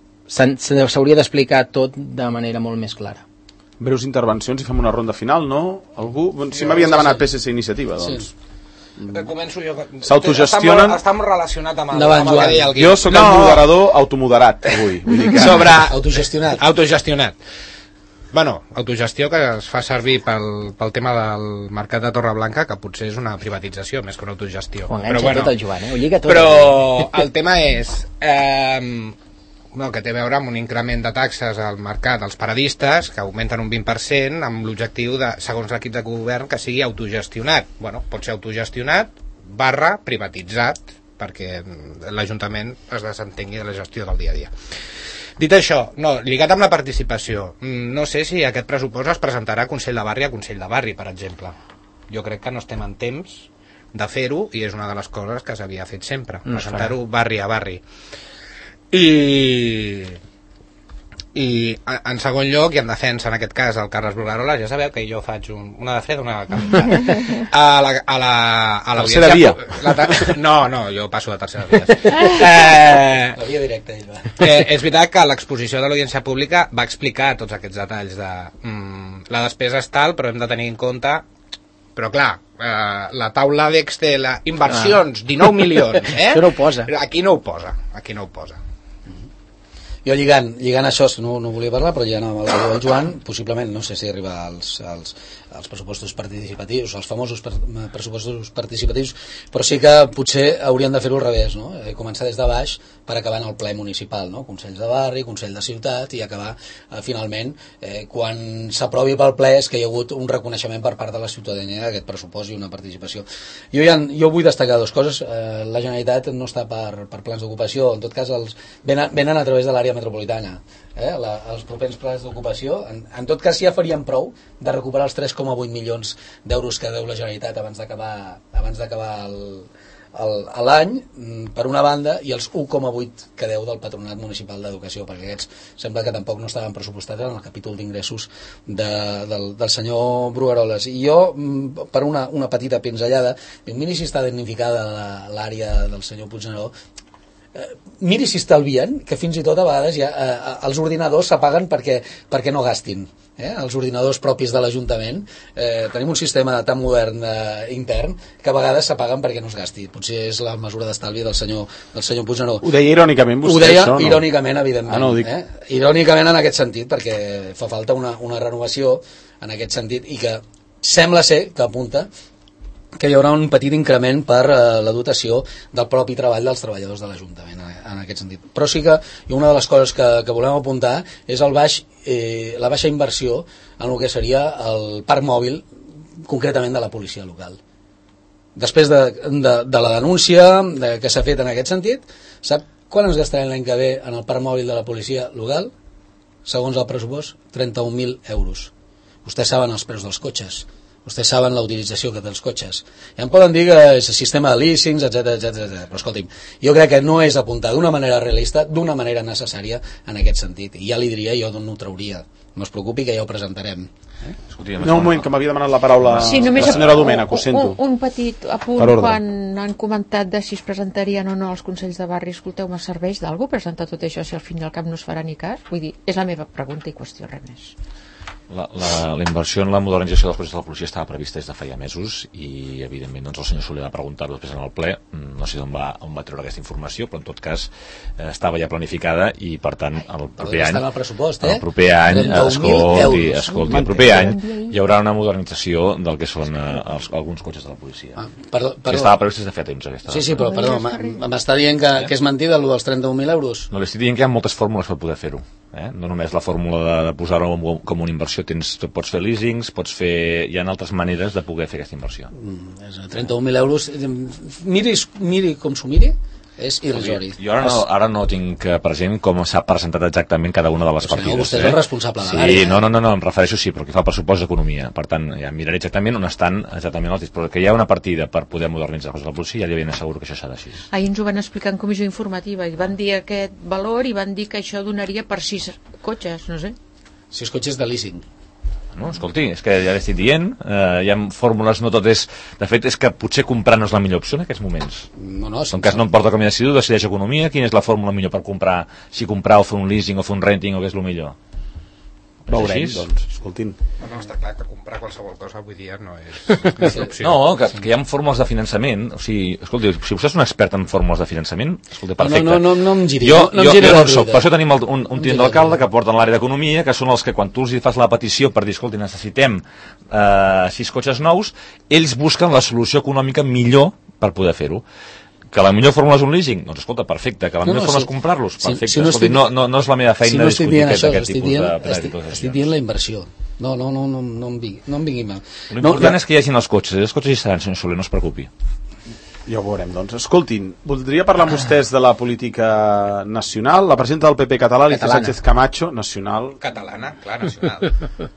s'hauria d'explicar tot de manera molt més clara. Breus intervencions i fem una ronda final, no? Algú? Si m'havien demanat P S C Iniciativa, doncs... Sí. Començo jo. S'autogestionen... Està, està molt relacionat amb el, Endavant, amb el que deia el Guim. Jo sóc no. el moderador automoderat avui. Vull dir que... Sobre... Autogestionat. Autogestionat. Bueno, autogestió que es fa servir pel, pel tema del mercat de Torreblanca, que potser és una privatització més que una autogestió. Ho enganxa bueno, tot el Joan, eh? Ho lliga tot. Però el tema és eh, no, que té a veure amb un increment de taxes al mercat dels paradistes, que augmenten un vint per cent amb l'objectiu, de, segons l'equip de govern, que sigui autogestionat. Bueno, pot ser autogestionat barra privatitzat, perquè l'Ajuntament es desentengui de la gestió del dia a dia. Dit això, no, lligat amb la participació, no sé si aquest pressupost es presentarà a Consell de Barri a Consell de Barri, per exemple. Jo crec que no estem en temps de fer-ho i és una de les coses que s'havia fet sempre, no presentar-ho barri a barri. I, i en segon lloc, i en defensa en aquest cas el Carles Brugueroles, ja sabeu que jo faig un, una de fred, una de canviar. A la, a la, a tercera via. La, no, no, jo passo de tercera via. Eh, la via directa, ell va. Eh, és veritat que l'exposició de l'audiència pública va explicar tots aquests detalls de mm, la despesa és tal, però hem de tenir en compte, però clar, eh, la taula d'Excel, inversions, dinou milions, eh? Això no ho posa. Aquí no ho posa, aquí no ho posa. Jo lligant, lligant això, no, no volia parlar, però lligant amb el, el Joan, possiblement, no sé si arriba als, als, als pressupostos participatius, als famosos per, pressupostos participatius, però sí que potser haurien de fer-ho al revés, no? Eh, començar des de baix per acabar en el ple municipal, no? Consells de barri, Consell de ciutat, i acabar eh, finalment, eh, quan s'aprovi pel ple, és que hi ha hagut un reconeixement per part de la ciutadania d'aquest pressupost i una participació. Jo, ja, jo vull destacar dues coses. Eh, la Generalitat no està per, per plans d'ocupació, en tot cas els venen, venen a través de l'àrea metropolitana. Eh? La, els propers plans d'ocupació, en, en tot cas ja farien prou de recuperar els tres coma vuit milions d'euros que deu la Generalitat abans d'acabar abans d'acabar l'any, per una banda, i els un coma vuit que deu del Patronat Municipal d'Educació, perquè aquests sembla que tampoc no estaven pressupostats en el capítol d'ingressos de, del, del senyor Brugueroles. I jo, per una, una petita pinzellada, miri si està dignificada l'àrea del senyor Puigneró, miri si estalvien, que fins i tot a vegades ja, eh, els ordinadors s'apaguen perquè, perquè no gastin. Eh? Els ordinadors propis de l'Ajuntament, eh, tenim un sistema tan modern eh, intern que a vegades s'apaguen perquè no es gasti. Potser és la mesura d'estalvi del senyor, del senyor Puigneró. Ho deia irònicament vostè, Ho deia això, no? irònicament, evidentment. Ah, no, dic... eh? Irònicament en aquest sentit, perquè fa falta una, una renovació en aquest sentit, i que sembla ser que apunta que hi haurà un petit increment per eh, la dotació del propi treball dels treballadors de l'Ajuntament en, en aquest sentit. Però sí que una de les coses que, que volem apuntar és el baix, eh, la baixa inversió en el que seria el parc mòbil, concretament de la policia local. Després de, de, de la denúncia de, que s'ha fet en aquest sentit, sap quan ens gastarem l'any que ve en el parc mòbil de la policia local? Segons el pressupost, trenta-un mil euros. Vostès saben els preus dels cotxes, vostès saben la utilització que té els cotxes. Ja em poden dir que és el sistema de leasings, etcètera, etcètera, però escolti'm, jo crec que no és apuntar d'una manera realista, d'una manera necessària en aquest sentit. I ja li diria, jo d'on ho trauria. No es preocupi, que ja ho presentarem. Eh? No, un moment, que m'havia demanat la paraula sí, la senyora Domènech, ho sento. Un, un petit apunt, quan han comentat de si es presentarien o no als Consells de Barri, escolteu, me serveix d'algú presentar tot això si al fin i al cap no es farà ni cas? Vull dir, és la meva pregunta i qüestió, res més. La, la, la inversió en la modernització dels cossos de la policia estava prevista des de feia mesos i evidentment doncs, el senyor Soler va preguntar-ho després en el ple, no sé on va, on va treure aquesta informació, però en tot cas eh, estava ja planificada i per tant el proper any el, pressupost, eh? el proper any escolti, escolti, el proper any hi haurà una modernització del que són eh, els, alguns cotxes de la policia. Ah, perdó, perdó. Que estava previst des de fa temps aquesta. Sí, sí, però perdó, m'està dient que, que és mentida allò dels trenta-un mil euros? No, li estic dient que hi ha moltes fórmules per poder fer-ho. Eh? No només la fórmula de, de posar-ho com una inversió, tens, pots fer leasings, pots fer, hi ha altres maneres de poder fer aquesta inversió. Mm, trenta-un mil euros, miri, miri com s'ho miri, és irrisori. Jo ara no, ara no tinc present com s'ha presentat exactament cada una de les partides. No, vostè és eh? el responsable de sí, l'àrea. No, no, no, no, em refereixo sí, però que fa el pressupost d'economia. Per tant, ja miraré exactament on estan exactament els però que hi ha una partida per poder modernitzar els cossos de la policia, ja li ben asseguro que això s'ha de així. Ahir ens ho van explicar en comissió informativa i van dir aquest valor i van dir que això donaria per sis cotxes, no sé. Sis cotxes de leasing. No, escolti, és que ja l'estic dient, eh, hi ha fórmules, no tot és... De fet, és que potser comprar no és la millor opció en aquests moments. No, no, en cas no em porta com a decidir, decideix economia, quina és la fórmula millor per comprar, si comprar o fer un leasing o fer un renting o què és el millor. Veurem, doncs, escoltin. No, no, està clar que comprar qualsevol cosa avui dia no és, no és l'opció. No, que, que hi ha fórmules de finançament, o sigui, escolti, si vostè és un expert en fórmules de finançament, escolti, perfecte. No, no, no, no em giri, jo, no, no em jo, giri jo la no soc, per això tenim el, un, un tinent d'alcalde que porta en l'àrea d'economia, que són els que quan tu els fas la petició per dir, escolti, necessitem eh, sis cotxes nous, ells busquen la solució econòmica millor per poder fer-ho. Que la millor fórmula és un leasing? Doncs escolta, perfecte. Que la millor no, no, fórmula sí. és comprar-los? Perfecte. Si, si no, escolti, no, no, no és la meva feina si no discutir això, aquest tipus dient, de... Estic, estic dient la inversió. No, no, no, no, no em vingui, no em vingui mal. L'important no, és que hi hagin els cotxes. Els cotxes hi estaran, senyor Soler, no es preocupi. Ja ho veurem, doncs. Escoltin, voldria parlar amb vostès de la política nacional. La presidenta del P P català, Alicia Sánchez Camacho, nacional... Catalana, clar, nacional.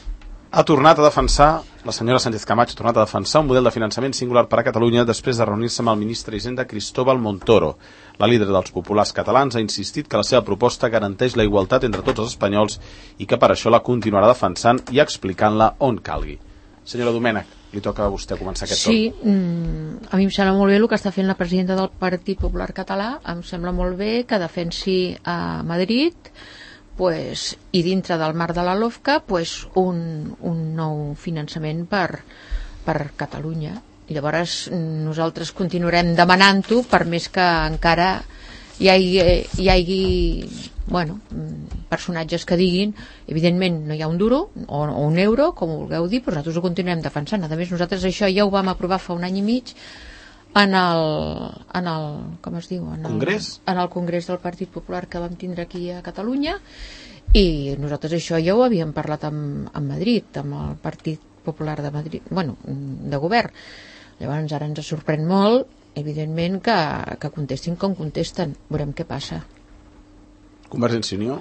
ha tornat a defensar, la senyora Sánchez Camacho ha tornat a defensar un model de finançament singular per a Catalunya després de reunir-se amb el ministre d'Hisenda Cristóbal Montoro. La líder dels populars catalans ha insistit que la seva proposta garanteix la igualtat entre tots els espanyols i que per això la continuarà defensant i explicant-la on calgui. Senyora Domènech, li toca a vostè començar aquest sí, torn. Mm, a mi em sembla molt bé el que està fent la presidenta del Partit Popular Català, em sembla molt bé que defensi a Madrid pues, i dintre del marc de la LOFCA pues, un, un nou finançament per, per Catalunya. Llavors nosaltres continuarem demanant-ho per més que encara hi hagi, hi hagi bueno, personatges que diguin evidentment no hi ha un duro o, o un euro, com ho vulgueu dir, però nosaltres ho continuem defensant. A més nosaltres això ja ho vam aprovar fa un any i mig en el, en el com es diu? En el, Congrés? En el Congrés del Partit Popular que vam tindre aquí a Catalunya i nosaltres això ja ho havíem parlat amb, amb Madrid, amb el Partit Popular de Madrid, bueno, de govern. Llavors ara ens sorprèn molt, evidentment, que, que contestin com contesten. Veurem què passa. Convergència i Unió?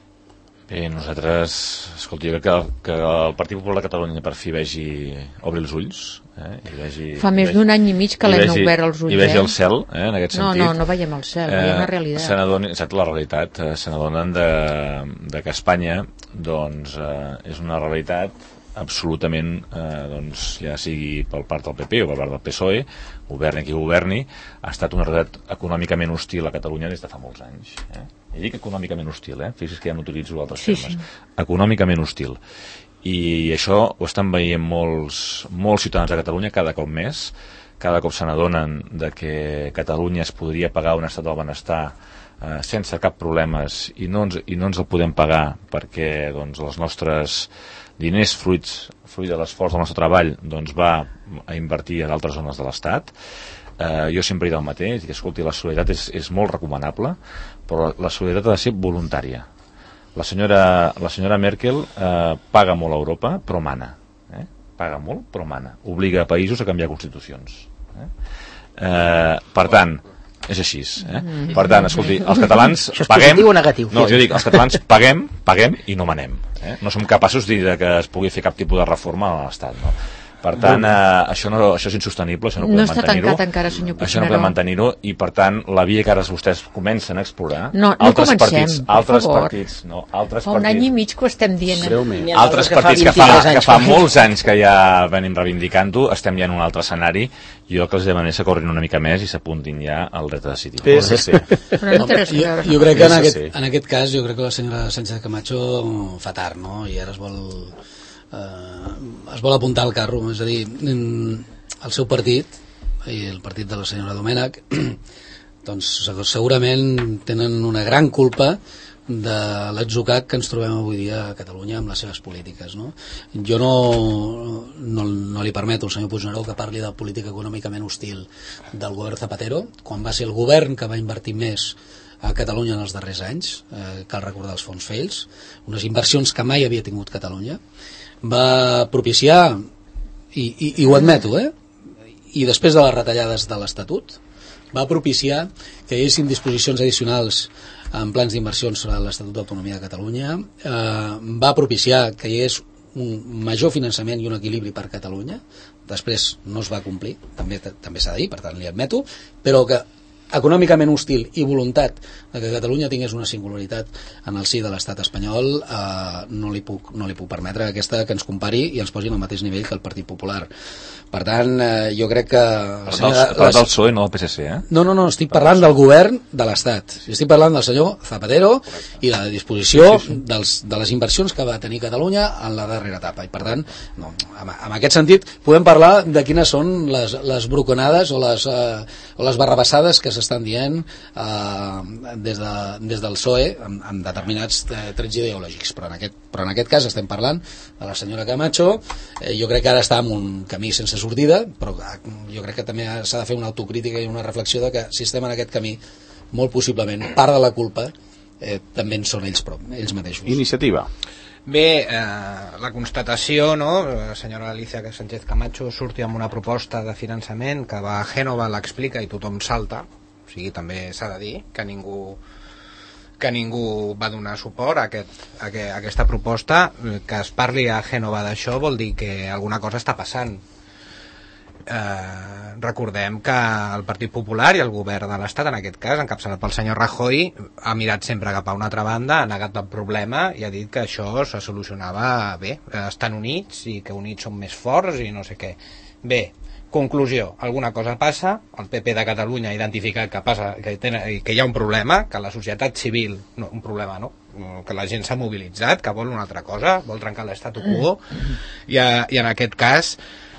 Bé, nosaltres, escolta, jo crec que, que el Partit Popular de Catalunya per fi vegi, obri els ulls, eh, i vegi... Fa més d'un any i mig que l'hem obert els ulls, i vegi eh? el cel, eh, en aquest no, sentit. No, no veiem el cel, eh, veiem la realitat. Se n'adonen, exacte, la realitat, eh, se n'adonen de, de que Espanya, doncs, eh, és una realitat absolutament, eh, doncs, ja sigui per part del P P o per part del P S O E, governi qui governi, ha estat una realitat econòmicament hostil a Catalunya des de fa molts anys. Eh? I dic econòmicament hostil, eh? Fixis que ja no utilitzo altres sí, termes. Sí. Econòmicament hostil. I això ho estan veient molts, molts ciutadans de Catalunya cada cop més, cada cop se n'adonen de que Catalunya es podria pagar un estat del benestar eh, sense cap problemes i no ens, i no ens el podem pagar perquè doncs, els nostres diners fruits, fruit de l'esforç del nostre treball doncs va a invertir a d'altres zones de l'Estat. Eh, jo sempre he dit el mateix, que escolti, la solidaritat és, és molt recomanable, però la solidaritat ha de ser voluntària. La senyora, la senyora Merkel eh, paga molt a Europa, però mana. Eh? Paga molt, però mana. Obliga a països a canviar constitucions. Eh? Eh, per tant, és així, eh? Per tant, escolti, els catalans Això és paguem... positiu o negatiu? No, jo dic, els catalans paguem, paguem i no manem. Eh? No som capaços de dir que es pugui fer cap tipus de reforma a l'Estat, no? Per tant, eh, això, no, això és insostenible, això no podem No està mantenir-ho. tancat encara, senyor Això no Puigneró. podem mantenir-ho i, per tant, la via que ara vostès comencen a explorar... No, no altres comencem, partits, per altres favor. partits, no, altres Fa un partits, any i mig que ho estem dient. Breument. N'hi ha altres d'altres que fa partits que fa, vint-i-tres anys que fa que- molts anys que ja venim reivindicant-ho, estem ja en un altre escenari. Jo el que els demanem és que corrin una mica més i s'apuntin ja al dret a decidir. P S C. Però no té res a jo, veure. jo crec que en Sí, aquest, sí. en aquest cas jo crec que la senyora Sánchez Camacho fa tard, no? I ara es vol eh, es vol apuntar al carro, és a dir, el seu partit i el partit de la senyora Domènech doncs segurament tenen una gran culpa de l'atzucac que ens trobem avui dia a Catalunya amb les seves polítiques, no? Jo no, no, no li permeto al senyor Puigneró que parli de política econòmicament hostil del govern Zapatero, quan va ser el govern que va invertir més a Catalunya en els darrers anys, eh, cal recordar els fons FEILS, unes inversions que mai havia tingut Catalunya, va propiciar, i, i, i ho admeto, eh? I després de les retallades de l'Estatut, va propiciar que hi haguessin disposicions addicionals en plans d'inversions sobre l'Estatut d'Autonomia de Catalunya, eh, va propiciar que hi hagués un major finançament i un equilibri per Catalunya. Després no es va complir, també també s'ha de dir, per tant li admeto, però que econòmicament hostil i voluntat de que Catalunya tingués una singularitat en el si de l'estat espanyol, eh, no, li puc, no li puc permetre aquesta que ens compari i ens posi al mateix nivell que el Partit Popular. Per tant, eh, jo crec que... Part del, part del P S O E, no del P S C, eh? No, no, no, estic parlant del govern de l'Estat. Estic parlant del senyor Zapatero i la disposició dels, de les inversions que va tenir Catalunya en la darrera etapa. I per tant, no, en, en aquest sentit, podem parlar de quines són les, les broconades o les, eh, o les barrabassades que s'estan dient eh, des, de, des del P S O E amb, amb determinats eh, trets ideològics. Però en, aquest, però en aquest cas estem parlant de la senyora Camacho. Eh, jo crec que ara està en un camí sense sortida, però jo crec que també s'ha de fer una autocrítica i una reflexió de que si estem en aquest camí, molt possiblement part de la culpa eh, també en són ells, però, ells mateixos. Iniciativa. Bé, eh, la constatació, no? La senyora Alicia Sánchez Camacho surti amb una proposta de finançament que va a Gènova, l'explica i tothom salta, o sigui, també s'ha de dir que ningú que ningú va donar suport a, aquest, a, que, a aquesta proposta. Que es parli a Gènova d'això vol dir que alguna cosa està passant. Eh, recordem que el Partit Popular i el govern de l'Estat, en aquest cas encapçalat pel senyor Rajoy, ha mirat sempre cap a una altra banda, ha negat el problema i ha dit que això se solucionava bé, estan units i que units són més forts i no sé què. Bé, conclusió, alguna cosa passa, el P P de Catalunya ha identificat que, passa, que, ten, que hi ha un problema, que la societat civil, no, un problema no, que la gent s'ha mobilitzat, que vol una altra cosa, vol trencar l'estatu quo, i, a, i en aquest cas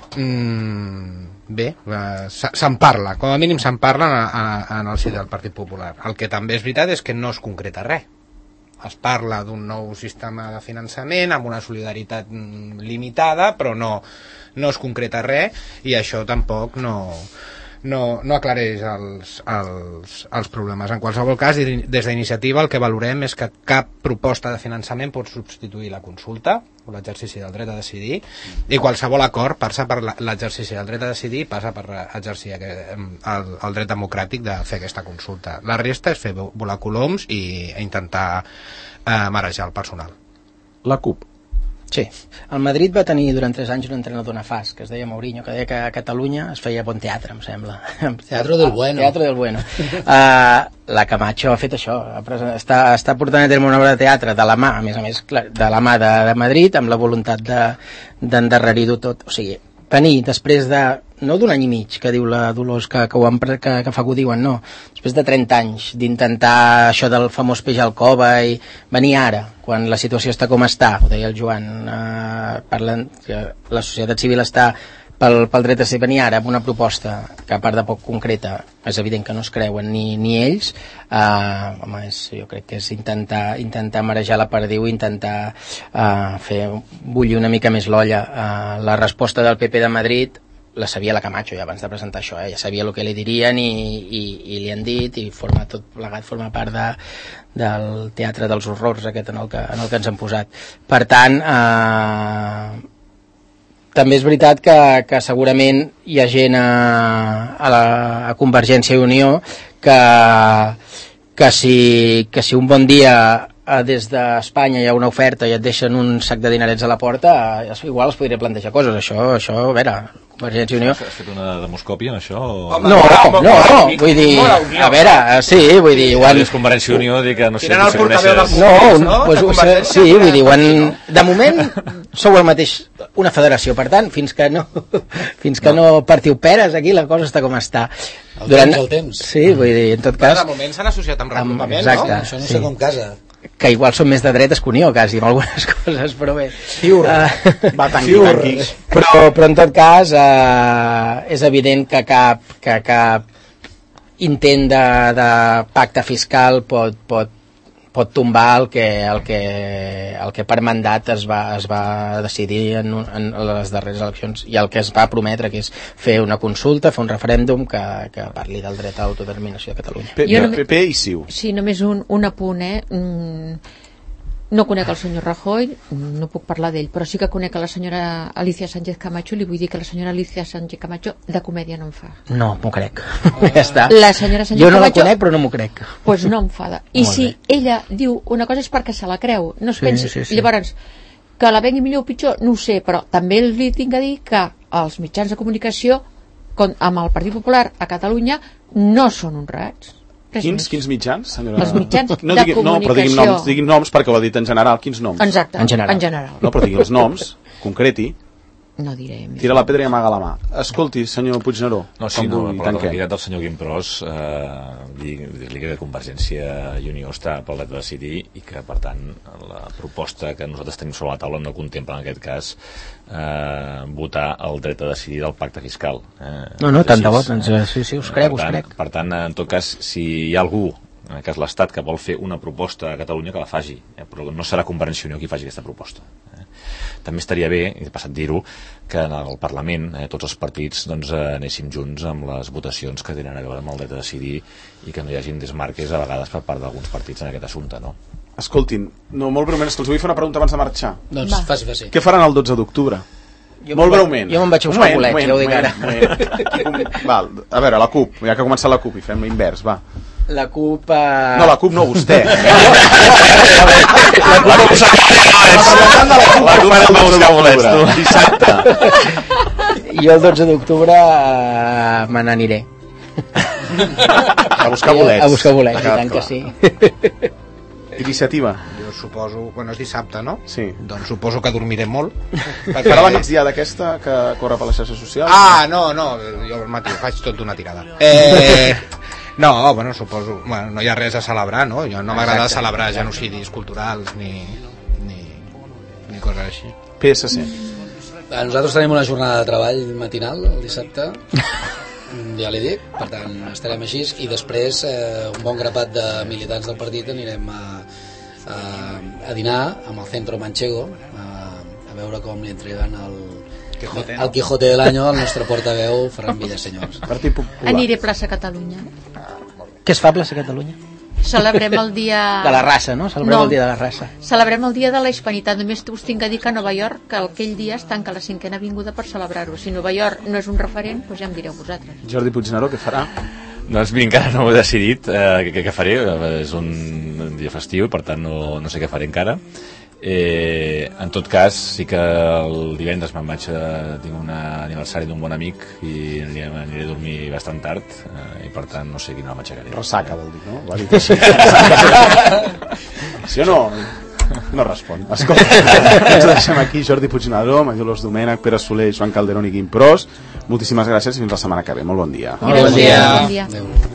Mm, bé, eh, se'n parla, com a mínim se'n parla en el si del Partit Popular. El que també és veritat és que no es concreta res. Es parla d'un nou sistema de finançament amb una solidaritat limitada, però no, no es concreta res i això tampoc no, no, no aclareix els, els, els problemes. En qualsevol cas, des d'iniciativa el que valorem és que cap proposta de finançament pot substituir la consulta o l'exercici del dret a decidir, i qualsevol acord passa per l'exercici del dret a decidir, passa per exercir el, el dret democràtic de fer aquesta consulta. La resta és fer volar coloms i intentar eh, marejar el personal. La CUP. Sí. El Madrid va tenir durant tres anys un entrenador nefast que es deia Mourinho, que deia que a Catalunya es feia bon teatre, em sembla. Teatro del bueno. Teatro del bueno. Uh, la Camacho ha fet això, ha present, està, està portant a terme una obra de teatre de la mà, a més a més, clar, de la mà de, de Madrid, amb la voluntat d'endarrerir-ho tot. O sigui, venir després de, no d'un any i mig, que diu la Dolors, que, que, ho han, que, que fa que ho diuen, no, després de trenta anys d'intentar això del famós peix al cova i venir ara, quan la situació està com està, ho deia el Joan, eh, parlen que la societat civil està pel, pel dret a ser, venir ara amb una proposta que a part de poc concreta és evident que no es creuen ni, ni ells, eh, home, és, jo crec que és intentar, intentar marejar la perdiu, intentar eh, fer bullir una mica més l'olla. Eh, la resposta del P P de Madrid la sabia la Camacho ja abans de presentar això, eh? Ja sabia el que li dirien i, i, i li han dit, i forma tot plegat, forma part de, del teatre dels horrors aquest en el que, en el que ens han posat. Per tant, eh, també és veritat que, que segurament hi ha gent a, a, la, a Convergència i Unió que, que, si, que si un bon dia eh, des d'Espanya hi ha una oferta i et deixen un sac de dinerets a la porta, eh, igual es podria plantejar coses. Això, això a veure, Convergència i Unió... Has fet una demoscòpia en això? O... No, no, no, vull dir, a veure, sí, vull dir... Quan és Convergència i Unió, dic que no sé... Tenen el portaveu del No, no? Pues, sí, vull dir, quan... de moment sou el mateix, una federació, per tant, fins que no fins que no partiu peres aquí, la cosa està com està. El Durant... temps, el temps. Sí, vull dir, en tot cas... De moment s'han associat amb reagrupament, exacte, no? Això no sí. sé com casa. Que igual són més de dretes que Unió, quasi, amb algunes coses, però bé. Fiur. Uh, Va, tanqui, tanqui. Però, però en tot cas, uh, és evident que cap, que cap intent de, de pacte fiscal pot, pot, pot tombar el que, el que, el que per mandat es va, es va decidir en, en les darreres eleccions, i el que es va prometre, que és fer una consulta, fer un referèndum que, que parli del dret a l'autodeterminació de Catalunya. P P P i C I U. Sí, només un, un apunt, eh? Mm, no conec el senyor Rajoy, no puc parlar d'ell, però sí que conec a la senyora Alicia Sánchez Camacho, li vull dir que la senyora Alicia Sánchez Camacho de comèdia no en fa. No, m'ho crec. Ja està. La senyora Sánchez jo no Camacho, la conec, però no m'ho crec. Pues no enfada. I si ella diu una cosa és perquè se la creu, no es Sí, pensi. sí, sí. Llavors, que la vengui millor o pitjor, no ho sé, però també li tinc a dir que els mitjans de comunicació con, amb el Partit Popular a Catalunya no són honrats. Res Quins, més. quins mitjans, senyora? Els mitjans no, de digui, no, però digui'm comunicació. noms, digui'm noms perquè ho ha dit en general. Quins noms? Exacte, En general. en general. No, però digui els noms, concreti. No diré més. Tira la pedra i amaga la mà. Escolti, senyor Puigneró. No, sí, com no, vulgui, per la tanquem. tranquil·litat del senyor Guimprós, eh, dir-li que Convergència i Unió està pel dret a decidir i que, per tant, la proposta que nosaltres tenim sobre la taula no contempla, en aquest cas, eh, votar el dret a decidir del pacte fiscal. Eh, No, no, tant de bo, Així, doncs, sí, sí, us crec, per us tant, crec. Per tant, en tot cas, si hi ha algú, en aquest cas l'Estat, que vol fer una proposta a Catalunya, que la faci, eh, però no serà Convergència i Unió qui faci aquesta proposta. Eh. També estaria bé, he passat dir-ho, que en el Parlament eh, tots els partits doncs, eh, anéssim junts amb les votacions que tenen a veure amb el dret a decidir i que no hi hagin desmarques a vegades per part d'alguns partits en aquest assumpte, no? Escoltin, no, molt breument, és que els vull fer una pregunta abans de marxar. Doncs Va. faci, faci. Què faran el dotze d'octubre? Jo Molt me'n va- breument. jo me'n vaig a buscar bolets, ja ho dic ara. Val, a veure, la CUP, ja que ha començat la CUP i fem l'invers, va. La CUP... Eh... No, la CUP no, vostè. La CUP va buscar bolets, tu. Dissabte. Jo el dotze d'octubre eh, me n'aniré. A buscar bolets. A buscar bolets, Ha i quedat tant que clar. sí. Iniciativa. Jo suposo... Bueno, és dissabte, no? Sí. Doncs suposo que dormiré molt. Farà la migdia d'aquesta que corre per les xarxes socials? Ah, no, no, jo al matí faig tot d'una tirada. Eh, no, bueno, suposo... Bueno, no hi ha res a celebrar, no? Jo no m'agrada celebrar genocidis culturals ni, ni, ni coses així. P S C. Eh, Nosaltres tenim una jornada de treball matinal el dissabte, ja li dic, per tant estarem així, i després eh, un bon grapat de militants del partit anirem a, a, a dinar amb el Centro Manchego a, a veure com li entreguen el Quijote, el Quijote de l'any al nostre portaveu Ferran Villasenyors. Partit Popular. Aniré a plaça Catalunya. Què es fa a plaça Catalunya? Celebrem el dia... De la raça, no? Celebrem No. el dia de la raça. Celebrem el dia de la hispanitat. Només us tinc a dir que a Nova York, que aquell dia es tanca la cinquena avinguda per celebrar-ho. Si Nova York no és un referent, doncs ja em direu vosaltres. Jordi Puigneró, què farà? Doncs mira, encara no ho he decidit eh, què, què faré, és un dia festiu i per tant no, no sé què faré encara. Eh, en tot cas, sí que el divendres me'n vaig a, tinc un aniversari d'un bon amic i aniré, aniré a dormir bastant tard eh, i per tant no sé quina hora m'aixecaré. Ressaca, vol dir, no? Ho ha dit així. Sí o no? No respon. Escolta, ens deixem aquí Jordi Puigneró, Majolos Domènech, Pere Soler, Joan Calderón i Guim Pros. Moltíssimes gràcies i fins la setmana que ve. Molt bon dia. Gràcies. dia. Bon dia. Adéu.